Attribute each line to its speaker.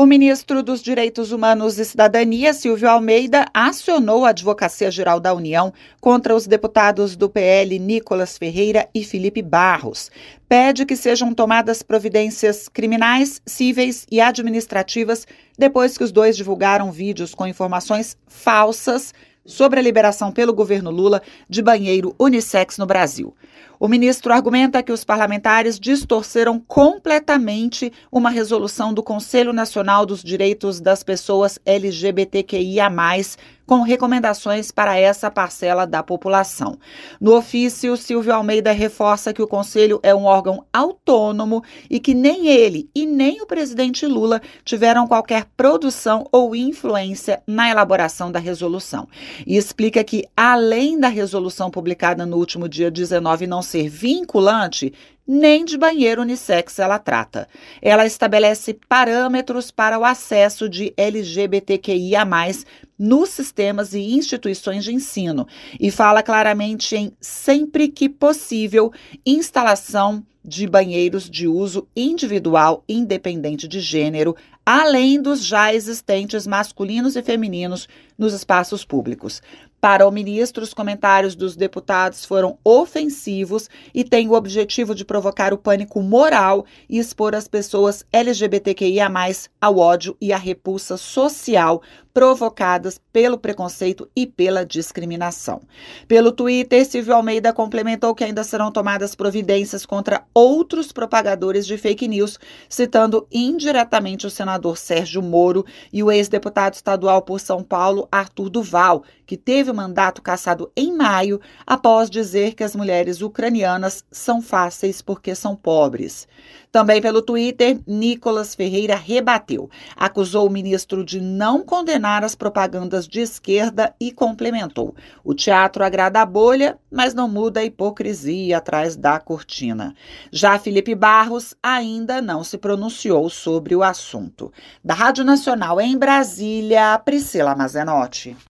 Speaker 1: O ministro dos Direitos Humanos e Cidadania, Silvio Almeida, acionou a Advocacia Geral da União contra os deputados do PL Nicolas Ferreira e Felipe Barros. Pede que sejam tomadas providências criminais, cíveis e administrativas depois que os dois divulgaram vídeos com informações falsas sobre a liberação pelo governo Lula de banheiro unissex no Brasil. O ministro argumenta que os parlamentares distorceram completamente uma resolução do Conselho Nacional dos Direitos das Pessoas LGBTQIA+, com recomendações para essa parcela da população. No ofício, Silvio Almeida reforça que o Conselho é um órgão autônomo e que nem ele e nem o presidente Lula tiveram qualquer produção ou influência na elaboração da resolução. E explica que, além da resolução publicada no último dia 19 não ser vinculante, nem de banheiro unissex ela trata. Ela estabelece parâmetros para o acesso de LGBTQIA+, nos sistemas e instituições de ensino e fala claramente em, sempre que possível, instalação de banheiros de uso individual independente de gênero, além dos já existentes masculinos e femininos nos espaços públicos. Para o ministro, os comentários dos deputados foram ofensivos e têm o objetivo de provocar o pânico moral e expor as pessoas LGBTQIA+, ao ódio e à repulsa social provocadas pelo preconceito e pela discriminação. Pelo Twitter, Silvio Almeida complementou que ainda serão tomadas providências contra outros propagadores de fake news, citando indiretamente o senador Sérgio Moro e o ex-deputado estadual por São Paulo, Arthur Duval, que teve o mandato cassado em maio após dizer que as mulheres ucranianas são fáceis porque são pobres. Também pelo Twitter, Nicolas Ferreira rebateu, acusou o ministro de não condenar as propagandas de esquerda e complementou: o teatro agrada a bolha, mas não muda a hipocrisia atrás da cortina. Já Felipe Barros ainda não se pronunciou sobre o assunto. Da Rádio Nacional em Brasília, Priscila Mazenotti.